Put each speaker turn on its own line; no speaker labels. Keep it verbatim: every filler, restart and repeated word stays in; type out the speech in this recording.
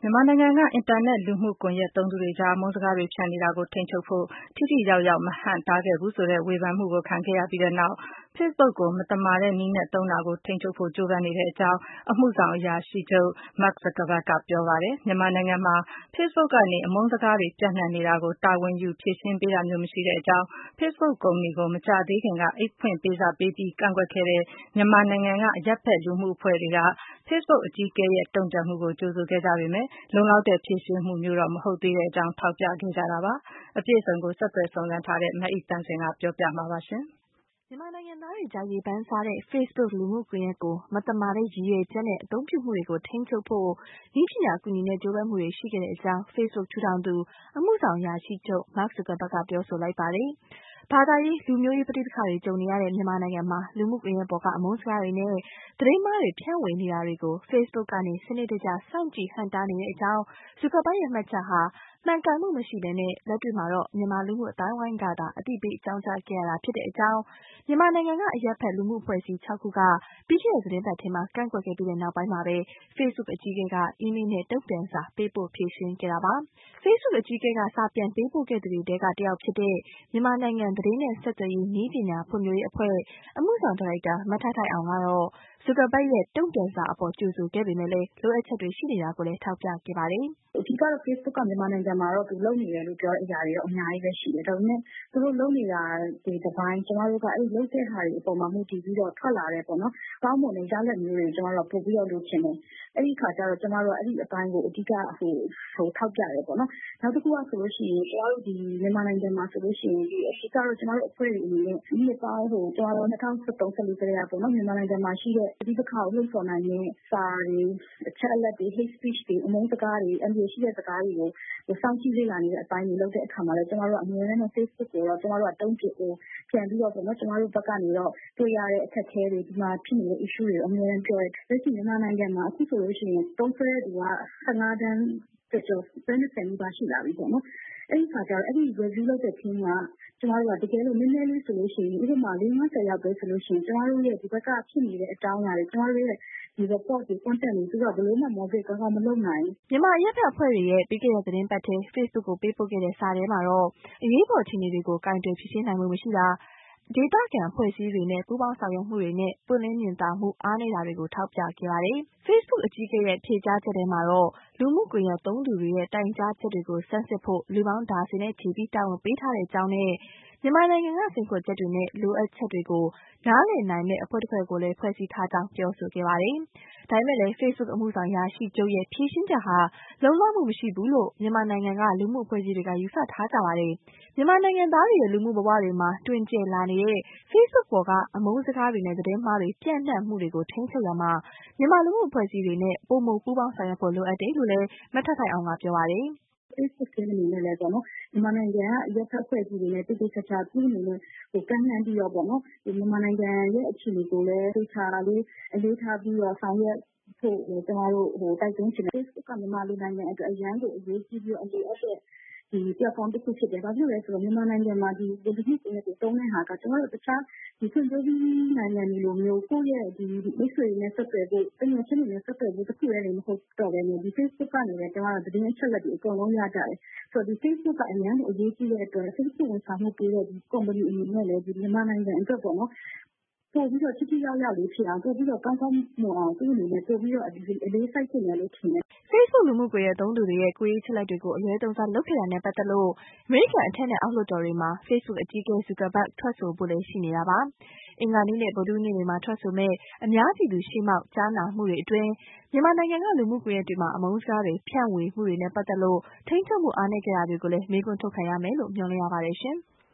မြန်မာနိုင်ငံကအင်တာနက်လူမှုကွန်ရက်သုံးသူတွေကြားအမုန်းစကားတွေဖြန့်နေတာကိုထိန်းချုပ်ဖို့ထိထိရောက်ရောက်မဟန့်တားခဲ့ဘူးဆိုတဲ့ဝေဖန်မှုကိုခံခဲ့ရပြီးတဲ့နောက် Facebook ကိုမသမာတဲ့နည်းနဲ့သုံးတာကိုထိန်းချုပ်ဖို့ကြိုးပမ်းနေတဲ့အကြောင်းအမှုဆောင်အရာရှိချုပ် Mark Zuckerberg ကပြောပါတယ်။ မြန်မာနိုင်ငံမှာ Facebook ကနေအမုန်းစကားတွေပြန့်နှံ့နေတာကိုတာဝန်ယူဖြေရှင်းပေးတာမျိုးမရှိတဲ့အကြောင်း Facebook ကုမ္ပဏီကိုမကြာသေးခင်ကအိတ်ဖွင့်ပေးစာပေးပြီးကန့်ကွက်ခဲ့တဲ့မြန်မာနိုင်ငံကအရပ်ဖက်လူမှုအဖွဲ့တွေက Facebook အကြီးအကဲရဲ့တုန့်ပြန်မှုကိုကြိုဆိုခဲ့ကြပေမဲ့လုံလောက်တဲ့ဖြေရှင်းမှုမျိုးတော့မဟုတ်သေးတဲ့အကြောင်းထောက်ပြခဲ့ကြတာပါ။အပြည့်အစုံကိုဆက်သွယ်စုံစမ်းထားတဲ့မအိသန့်စင်ကပြောပြမှာပါရှင်။
မြန်မာနိုင်ငံသားတွေကြားရေပန်းစားတဲ့ Facebook လူမှုကွန်ရက်ကိုမသမာတဲ့ရည်ရွယ်ချက်နဲ့အသုံးပြုမှုတွေကိုထိန်းချုပ်ဖို့နည်းပညာအကူအညီနဲ့ကြိုးပမ်းမှုတွေရှိခဲ့တဲ့အကြောင်း Facebook ထူထောင်သူအမှုဆောင်အရာရှိချုပ် Mark Zuckerberg ကပြောဆိုလိုက်ပါတယ်။ ဘာသာရေးလူမျိုးရေးပဋိပက္ခတွေကြုံနေရတဲ့မြန်မာနိုင်ငံမှာလူမှုကွန်ရက်ပေါ်ကအမုန်းစကားတွေနဲ့သတင်းမှားတွေဖြန့်ဝေနေတာတွေကို Facebook ကနေစနစ်တကျစောင့်ကြည့်ဟန့်တားနေတဲ့အကြောင်း Zuckerberg ရဲ့မှတ်ချက်ဟာမှန်ကန်မှုမရှိဘဲလက်တွေ့မှာတော့မြန်မာလူမှုအသိုင်းအဝိုင်းကသာအသိပေးအကြောင်းကြားခဲ့ရတာဖြစ်တဲ့အကြောင်းမြန်မာနိုင်ငံကအရပ်ဖက်လူမှုအဖွဲ့အစည်းခြောက်ခုကပြီးခဲ့တဲ့သီတင်းပတ်ထဲမှာကန့်ကွက်ခဲ့ပြီးတဲ့နောက်ပိုင်းမှာပဲ Facebook အကြီးအကဲကအီးမေးလ်နဲ့တုန့်ပြန်စာပေးပို့ဖြေရှင်းခဲ့တာပါ။ Facebook အကြီးအကဲကစာပြန်ပေးပို့ခဲ့သူတွေထဲကတယောက်ဖြစ်တဲ့မြန်မာနိုင်ငံသတင်းနဲ့ဆက်သွယ်ရေးနည်းပညာဖွံ့ဖြိုးရေးအဖွဲ့အမှုဆောင်ဒါရိုက်တာမထိုက်ထိုက်အောင်ကတော့ Zuckerberg ရဲ့တုန့်ပြန်စာအပေါ်ကြိုဆိုခဲ့ပေမဲ့လိုအပ်ချက်တွေရှိနေတာကိုလည်းထောက်ပြခဲ့ပါတယ်။
"အဓိကတော့ Facebook ကမြန်မာနိုင်ငံမှာတော့သူလုပ်နေတယ်လို့ပြောတဲ့အရာတွေတော့အများကြီးပဲရှိတယ်။ဒါပေမဲ့သူတို့လုပ်နေတာတွေတပိုင်းကျမတို့ကအဲ့လုပ်တဲ့ဟာတွေအပေါ်မှာမူတည်ပြီးတော့ထွက်လာတဲ့ပေါ့နော်ကောင်းမွန်တဲ့ရလဒ်မျိုးတွေကျမတို့ကပို့ပြီးတော့လိုချင်တယ်။အဲ့ဒီခါကျတော့ကျမတို့ကအဲ့ဒီအပိုင်းကိုအဓိကဟိုဟိုထောက်ပြတယ်ပေါ့နော်။နောက်တစ်ခုကဆိုလို့ရှိရင်ကျမတို့ဒီမြန်မာနိုင်ငံမှာဆိုလို့ရှိရင်ဒီအဓိကတော့ကျမတို့အဖွဲ့တွေအနေနဲ့ဒီနှစ်ပေါင်းဟိုကျမတို့၂၀၁၃ ၁၄ကတည်းကပေါ့နော်မြန်မာနိုင်ငံမှာရှိတဲ့ဒီပက္ခကိုလှုံ့ဆော်နိုင်တဲ့စာတွေအချက်အလက်တွေ hate speech တွေအမုန်းစကားတွေအန္တရာယ်ရှိတဲ့စကားတွေကိုစောင့်ကြည့်လေ့လာနေတဲ့အပိုင်းတွေလုပ်တဲ့အခါမှာလည်းကျမတို့ကအမြဲတမ်း Facebook ကိုတော့ကျမတို့ကတုံ့ပြန်ဟိုပြန်ပြီးတော့ပေါ့နော်ကျမတို့ဘက်ကနေတော့တွေ့ရတဲ့အခက်အခဲတွေဒီမှာဖြစ်နေတဲ့ issue တွေကိုအမြဲတမ်းပြောရဲလက်ရှိမြန်မာနိုင်ငံမှာအခုဆိုလို့ရှိရင်သုံးစွဲသူက၁၅တန်းကျော်ကျော်၂၀နီးပါးရှိလာပြီပေါ့နော်။အဲ့ဒီခါကျတော့အဲ့ဒီ review လုပ်တဲ့ team ကကျမတို့ကတကယ်လို့နည်းနည်းလေးဆိုလို့ရှိရင်ဥပမာလေးငါးဆယ်ယောက်ပဲဆိုလို့ရှိရင်ကျမတို့ရဲ့ဒီဘက်ကဖြစ်နေတဲ့အကြောင်းအရာတွေကျမတို့ရဲ့ဒီ report တွေ content တွေသူကဘယ်လိုမှ moderate ကောင်းကောင်းမလုပ်နိုင်ဘူး
။မြန်မာအရပ်ဖက်အဖွဲ့တွေရဲ့ပြီးခဲ့တဲ့သီတင်းပတ်ထဲ Facebook ကိုပေးပို့ခဲ့တဲ့စာထဲမှာတော့အရေးပေါ်အခြေအနေတွေကိုကိုင်တွယ်ဖြေရှင်းနိုင်မှုမရှိတာဒေသခံအဖွဲ့အစည်းတွေနဲ့ပူးပေါင်းဆောင်ရွက်မှုတွေနဲ့ပွင့်လင်းမြင်သာမှုအားနည်းတာတွေကိုထောက်ပြခဲ့ပါတယ်။ Facebook အကြီးအကဲရဲ့ဖြေကြားချက်ထဲမှာတော့လူမှုကွန်ရက်သုံးသူတွေရဲ့တိုင်ကြားချက်တွေကိုဆန်းစစ်ဖို့လူပေါင်းဒါဇင်နဲ့ချီပြီးတာဝန်ပေးထားတဲ့အကြောင်းနဲ့မြန်မာနိုင်ငံကစိန်ခေါ်ချက်တွေနဲ့လိုအပ်ချက်တွေကိုနားလည်နိုင်မယ့်အဖွဲ့တစ်ဖွဲ့ကိုလည်းဖွဲ့စည်းထားကြောင်းပြောဆိုခဲ့ပါတယ်။ဒါပေမဲ့လည်း Facebook အမှုဆောင်အရာရှိချုပ်ရဲ့ဖြေရှင်းချက်ဟာလုံလောက်မှုမရှိဘူးလို့မြန်မာနိုင်ငံကလူမှုအဖွဲ့အစည်းတွေကယူဆထားကြပါတယ်။မြန်မာနိုင်ငံသားတွေရဲ့လူမှုဘဝတွေမှာတွင်ကျယ်လာနေတဲ့ Facebook ပေါ်ကအမုန်းစကားတွေနဲ့သတင်းမှားတွေပြန့်နှံ့မှုတွေကိုထိန်းချုပ်ရာမှာမြန်မာလူမှုအဖွဲ့အစည်းတွေနဲ့ပိုမိုပူးပေါင်းဆောင်ရွက်ဖို့လိုအပ်တယ်လို့လည်းမထိုက်ထိုက်အောင်ကပြောပါတယ်
။ Facebook ကအနေနဲ့လည်းပေါ့နော်မြန်မာနိုင်ငံကအရပ်ဖက်အဖွဲ့အစည်းတွေနဲ့တိတိကျကျသူ့အနေနဲ့ဟိုကန့်နှံ့ပြီးတော့ပေါ့နော်ဒီမြန်မာနိုင်ငံရဲ့အခြေအနေကိုလည်းသိချာလေးအလေးထားပြီးတော့ဆောင်ရွက်ဖို့ကျမတို့ဟိုတိုက်တွန်းချင်တယ် Facebook ကမြန်မာလူနိုင်ငံအတွက်အရန်ကိုအရေးကြီးပြီးအရေးအပ်တဲ့ဒီ platform တစ်ခုဖြစ်တယ်။ဘာဖြစ်လဲဆိုတော့မြန်မာနိုင်ငံမှာဒီလူမှုကွန်ရက်ကိုသုံးတဲ့ဟာကကျမတို့တခြားဒီဖွံ့ဖြိုးပြီးနိုင်ငံတွေလိုမျိုးကိုယ့်ရဲ့ဒီမိတ်ဆွေတွေနဲ့ဆက်သွယ်ဖို့တကယ်ချင်းတွေနဲ့ဆက်သွယ်ဖို့တစ်ခုတည်းနေမဟုတ်တော့ဘဲနဲ့ဒီ Facebook ကနေလည်းကျမတို့သတင်းအချက်အလက်တွေအကုန်လုံးရကြတယ်။ဆိုတော့ဒီ Facebook ကအရန်ကိုအရေးကြီးတဲ့အတွက် Facebook ဝန်ဆောင်မှုပေးတဲ့ဒီ company အနေနဲ့လည်းဒီမြန်မာနိုင်ငံအတွက်ပေါ့နော်ပို့ပြီးတော့ထိထိရောက်ရောက်လေးဖြစ်အောင်ပို့ပြီးတော့ကောင်းကောင်းမွန်အောင်သူ့အနေနဲ့ပို့ပြီးတော့အလေးစိုက်တင်တယ်လို့ထင်တယ်
။ Facebook လူမှုကွန်ရက်သုံးသူတွေရဲ့ကိုယ်ရေးအချက်အလက်တွေကိုအလွဲသုံးစားလုပ်ခဲ့တာနဲ့ပတ်သက်လို့အမေရိကန်အထက်နဲ့အောက်လွှတ်တော်တွေမှာ Facebook အကြီးအကဲ Zuckerberg ထွက်ဆိုဖို့လည်းရှိနေတာပါ။အင်္ဂါနေ့နဲ့ဗုဒ္ဓဟူးနေ့တွေမှာထွက်ဆိုမယ့်အများပြည်သူရှေ့မှောက်ကြားနာမှုတွေအတွင်းမြန်မာနိုင်ငံကလူမှုကွန်ရက်တွေမှာအမုန်းစကားတွေဖြန့်ဝေမှုတွေနဲ့ပတ်သက်လို့ထိန်းချုပ်မှုအားနည်းခဲ့တာတွေကိုလည်းမေးခွန်းထုတ်ခံရမယ်လို့မျှော်လင့်ရပါတယ်ရှင်။